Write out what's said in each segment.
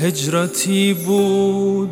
هجرتی بود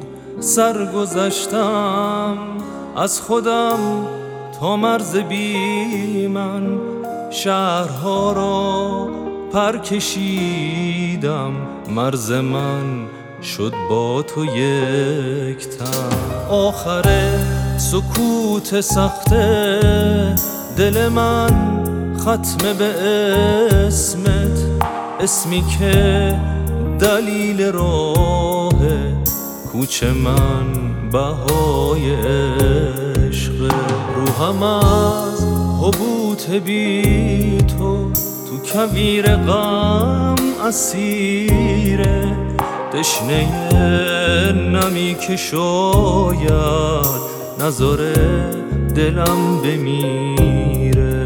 سرگذشتم از خودم تا مرز بی من، شهرها را پر کشیدم، مرز من شد با تو یک تن. آخر سکوت سخته دل من ختمه به اسمت، اسمی که دلیل راه کوچه من، بهای عشق. روحم از حبوط بی تو کویر غم اسیره، تشنه نمی که شاید نذاره دلم بمیره.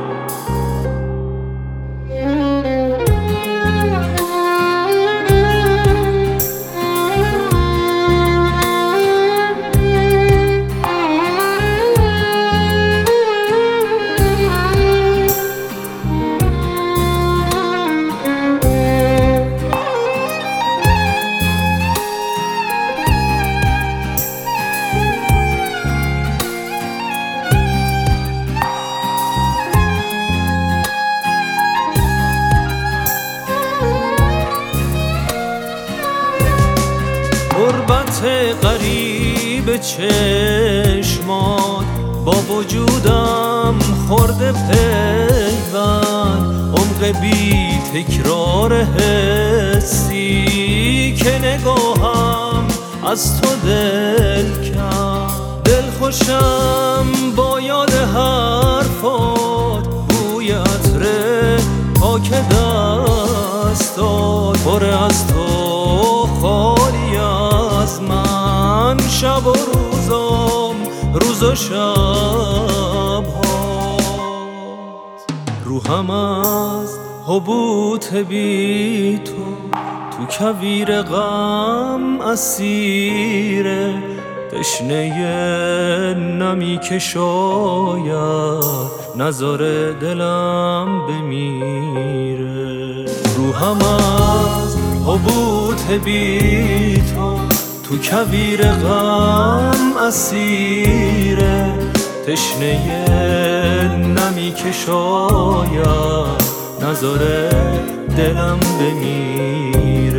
غربت غریب چشمات با وجودم خورده پیوند، عمق بی تکرار حسی که نگاهم از تو دل کرد. دل خوشم با یاد حرفات، بوی عطر پاک دستات، پر از تو خالی از من، شب و روزم روز و شب هات. روحم از حبوط بی تو کویر غم اسیره، تشنه نمی که شاید نذاره دلم بمیره. روحم از حبوط بی تو کویر غم اسیره، تشنه نمی که شاید نذاره دلم بمیره.